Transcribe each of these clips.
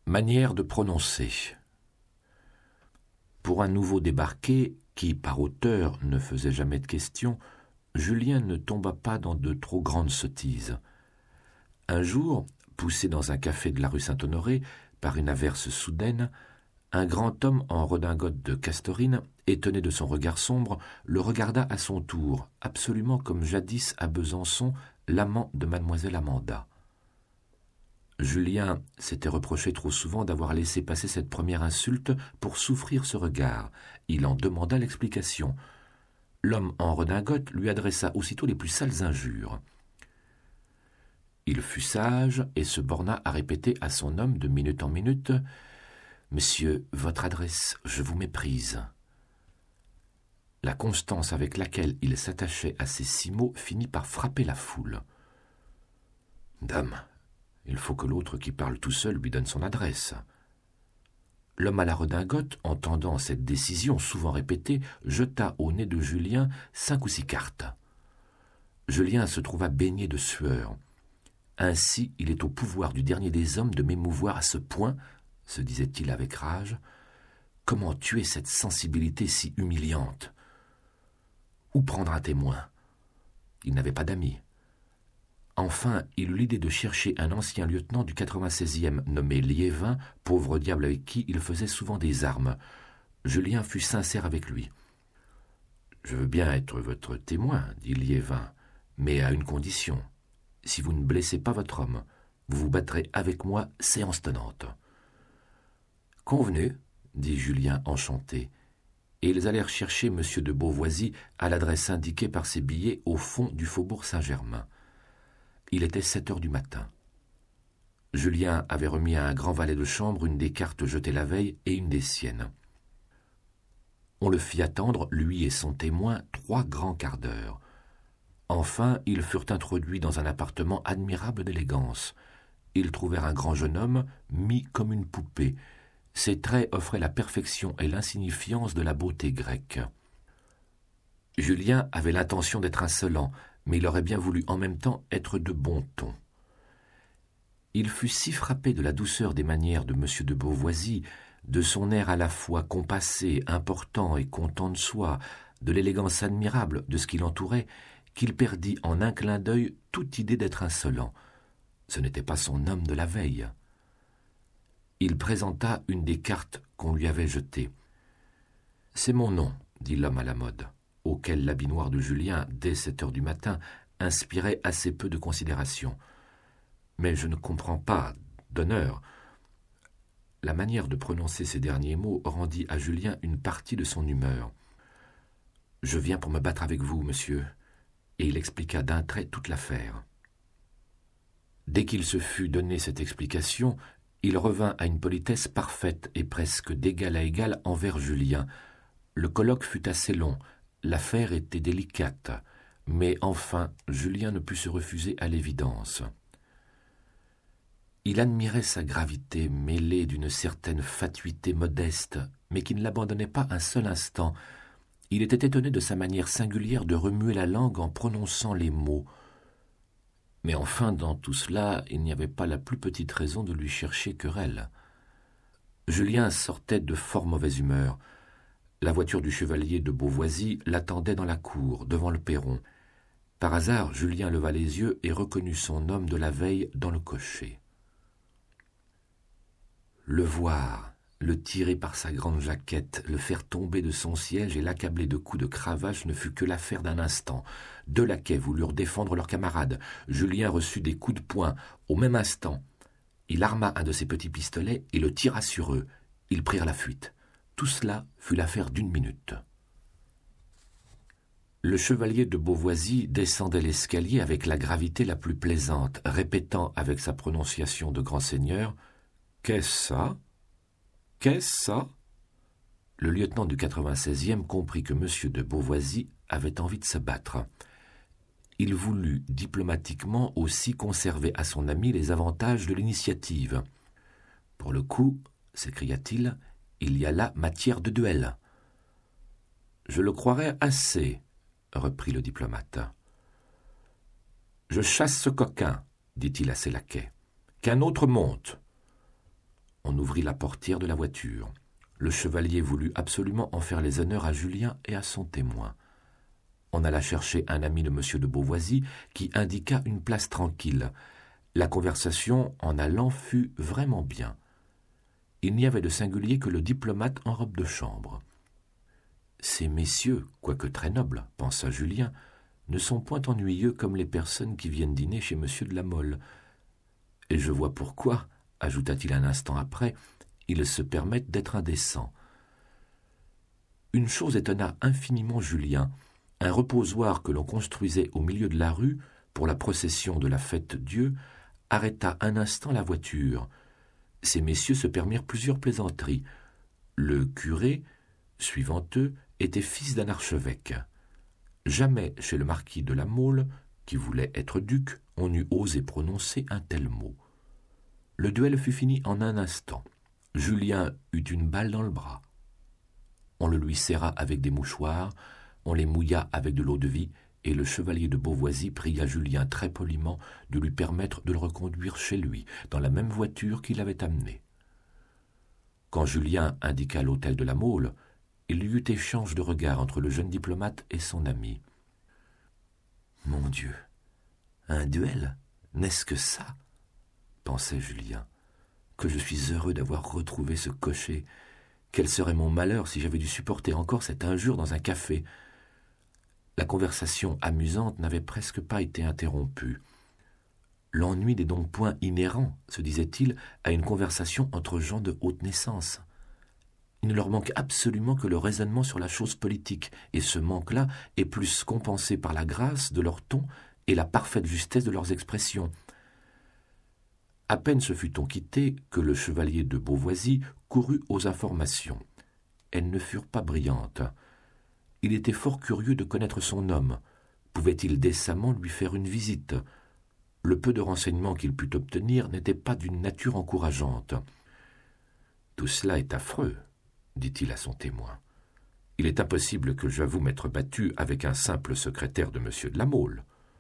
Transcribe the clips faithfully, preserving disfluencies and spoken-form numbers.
Manière de prononcer. Pour un nouveau débarqué, qui, par auteur, ne faisait jamais de questions, Julien ne tomba pas dans de trop grandes sottises. Un jour, poussé dans un café de la rue Saint-Honoré par une averse soudaine, un grand homme en redingote de castorine, étonné de son regard sombre, le regarda à son tour, absolument comme jadis à Besançon l'amant de mademoiselle Amanda. Julien s'était reproché trop souvent d'avoir laissé passer cette première insulte pour souffrir ce regard. Il en demanda l'explication. L'homme en redingote lui adressa aussitôt les plus sales injures. Il fut sage et se borna à répéter à son homme de minute en minute « Monsieur, votre adresse, je vous méprise ». La constance avec laquelle il s'attachait à ces six mots finit par frapper la foule. « Dame, il faut que l'autre qui parle tout seul lui donne son adresse. » L'homme à la redingote, entendant cette décision souvent répétée, jeta au nez de Julien cinq ou six cartes. Julien se trouva baigné de sueur. Ainsi, il est au pouvoir du dernier des hommes de m'émouvoir à ce point, se disait-il avec rage. Comment tuer cette sensibilité si humiliante? Où prendre un témoin? Il n'avait pas d'amis. Enfin, il eut l'idée de chercher un ancien lieutenant du quatre-vingt-seizième nommé Liévin, pauvre diable avec qui il faisait souvent des armes. Julien fut sincère avec lui. « Je veux bien être votre témoin, dit Liévin, mais à une condition. Si vous ne blessez pas votre homme, vous vous battrez avec moi séance tenante. » « Convenu, dit Julien enchanté, et ils allèrent chercher M. de Beauvoisis à l'adresse indiquée par ses billets au fond du faubourg Saint-Germain. Il était sept heures du matin. Julien avait remis à un grand valet de chambre une des cartes jetées la veille et une des siennes. On le fit attendre, lui et son témoin, trois grands quarts d'heure. Enfin, ils furent introduits dans un appartement admirable d'élégance. Ils trouvèrent un grand jeune homme, mis comme une poupée. Ses traits offraient la perfection et l'insignifiance de la beauté grecque. Julien avait l'intention d'être insolent, mais il aurait bien voulu en même temps être de bon ton. Il fut si frappé de la douceur des manières de M. de Beauvoisis, de son air à la fois compassé, important et content de soi, de l'élégance admirable de ce qui l'entourait, qu'il perdit en un clin d'œil toute idée d'être insolent. Ce n'était pas son homme de la veille. Il présenta une des cartes qu'on lui avait jetées. « C'est mon nom, dit l'homme à la mode, auquel l'habit noir de Julien, dès sept heures du matin, inspirait assez peu de considération. Mais je ne comprends pas, d'honneur. » La manière de prononcer ces derniers mots rendit à Julien une partie de son humeur. « Je viens pour me battre avec vous, monsieur. » Et il expliqua d'un trait toute l'affaire. Dès qu'il se fut donné cette explication, il revint à une politesse parfaite et presque d'égal à égal envers Julien. Le colloque fut assez long, l'affaire était délicate, mais enfin Julien ne put se refuser à l'évidence. Il admirait sa gravité mêlée d'une certaine fatuité modeste, mais qui ne l'abandonnait pas un seul instant. Il était étonné de sa manière singulière de remuer la langue en prononçant les mots. Mais enfin, dans tout cela, il n'y avait pas la plus petite raison de lui chercher querelle. Julien sortait de fort mauvaise humeur. La voiture du chevalier de Beauvoisis l'attendait dans la cour, devant le perron. Par hasard, Julien leva les yeux et reconnut son homme de la veille dans le cocher. Le voir, le tirer par sa grande jaquette, le faire tomber de son siège et l'accabler de coups de cravache ne fut que l'affaire d'un instant. Deux laquais voulurent défendre leurs camarades. Julien reçut des coups de poing. Au même instant, il arma un de ses petits pistolets et le tira sur eux. Ils prirent la fuite. Tout cela fut l'affaire d'une minute. Le chevalier de Beauvoisis descendait l'escalier avec la gravité la plus plaisante, répétant avec sa prononciation de grand seigneur « Qu'est-ce ça ? Qu'est-ce ça ?» Le lieutenant du quatre-vingt-seizième comprit que M. de Beauvoisis avait envie de se battre. Il voulut diplomatiquement aussi conserver à son ami les avantages de l'initiative. « Pour le coup, s'écria-t-il, il y a là matière de duel. »« Je le croirais assez, » reprit le diplomate. « Je chasse ce coquin, dit-il à ses laquais. Qu'un autre monte. » On on ouvrit la portière de la voiture. Le chevalier voulut absolument en faire les honneurs à Julien et à son témoin. On alla chercher un ami de M. de Beauvoisis qui indiqua une place tranquille. La conversation, en allant, fut vraiment bien. Il n'y avait de singulier que le diplomate en robe de chambre. « Ces messieurs, quoique très nobles, pensa Julien, ne sont point ennuyeux comme les personnes qui viennent dîner chez M. de La Mole. Et je vois pourquoi, ajouta-t-il un instant après, ils se permettent d'être indécents. » Une chose étonna infiniment Julien. Un reposoir que l'on construisait au milieu de la rue pour la procession de la Fête-Dieu arrêta un instant la voiture. Ces messieurs se permirent plusieurs plaisanteries. Le curé, suivant eux, était fils d'un archevêque. Jamais chez le marquis de La Mole, qui voulait être duc, on eût osé prononcer un tel mot. Le duel fut fini en un instant. Julien eut une balle dans le bras. On le lui serra avec des mouchoirs, on les mouilla avec de l'eau-de-vie, et le chevalier de Beauvoisis pria Julien très poliment de lui permettre de le reconduire chez lui, dans la même voiture qui l'avait amené. Quand Julien indiqua l'hôtel de La Mole, il y eut échange de regards entre le jeune diplomate et son ami. « Mon Dieu, un duel, n'est-ce que ça ?» pensait Julien. « Que je suis heureux d'avoir retrouvé ce cocher. Quel serait mon malheur si j'avais dû supporter encore cette injure dans un café ?» La conversation amusante n'avait presque pas été interrompue. L'ennui n'est donc point inhérent, se disait-il, à une conversation entre gens de haute naissance. Il ne leur manque absolument que le raisonnement sur la chose politique, et ce manque-là est plus compensé par la grâce de leur ton et la parfaite justesse de leurs expressions. À peine se fut-on quitté que le chevalier de Beauvoisis courut aux informations. Elles ne furent pas brillantes. Il était fort curieux de connaître son homme. Pouvait-il décemment lui faire une visite ? Le peu de renseignements qu'il put obtenir n'était pas d'une nature encourageante. « Tout cela est affreux, » dit-il à son témoin. « Il est impossible que j'avoue m'être battu avec un simple secrétaire de M. de La Mole. »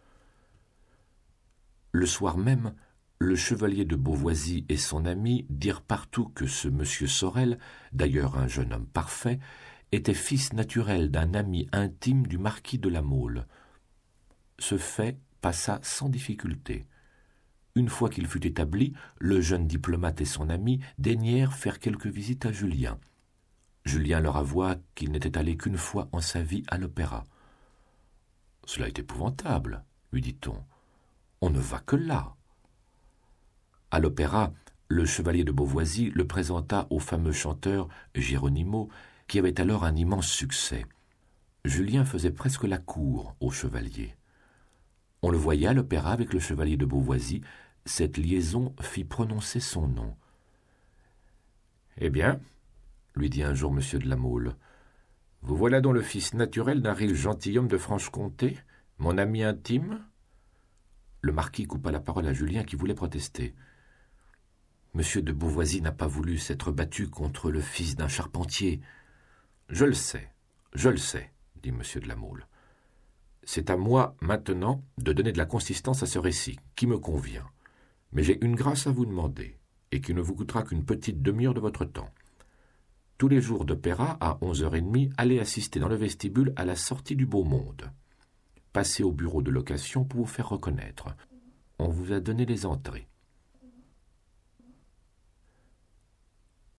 Le soir même, le chevalier de Beauvoisis et son ami dirent partout que ce M. Sorel, d'ailleurs un jeune homme parfait, était fils naturel d'un ami intime du marquis de La Mole. Ce fait passa sans difficulté. Une fois qu'il fut établi, le jeune diplomate et son ami daignèrent faire quelques visites à Julien. Julien leur avoua qu'il n'était allé qu'une fois en sa vie à l'opéra. « Cela est épouvantable, lui dit-on. On ne va que là. » À l'opéra, le chevalier de Beauvoisis le présenta au fameux chanteur Geronimo, qui avait alors un immense succès. Julien faisait presque la cour au chevalier. On le voyait à l'opéra avec le chevalier de Beauvoisis. Cette liaison fit prononcer son nom. « Eh bien, lui dit un jour M. de La Mole, vous voilà donc le fils naturel d'un riche gentilhomme de Franche-Comté, mon ami intime ?» Le marquis coupa la parole à Julien qui voulait protester. « Monsieur de Beauvoisis n'a pas voulu s'être battu contre le fils d'un charpentier. »« Je le sais, je le sais, » dit M. de La Mole. « C'est à moi, maintenant, de donner de la consistance à ce récit, qui me convient. Mais j'ai une grâce à vous demander, et qui ne vous coûtera qu'une petite demi-heure de votre temps. Tous les jours d'opéra, à onze heures trente, allez assister dans le vestibule à la sortie du beau monde. Passez au bureau de location pour vous faire reconnaître. On vous a donné les entrées.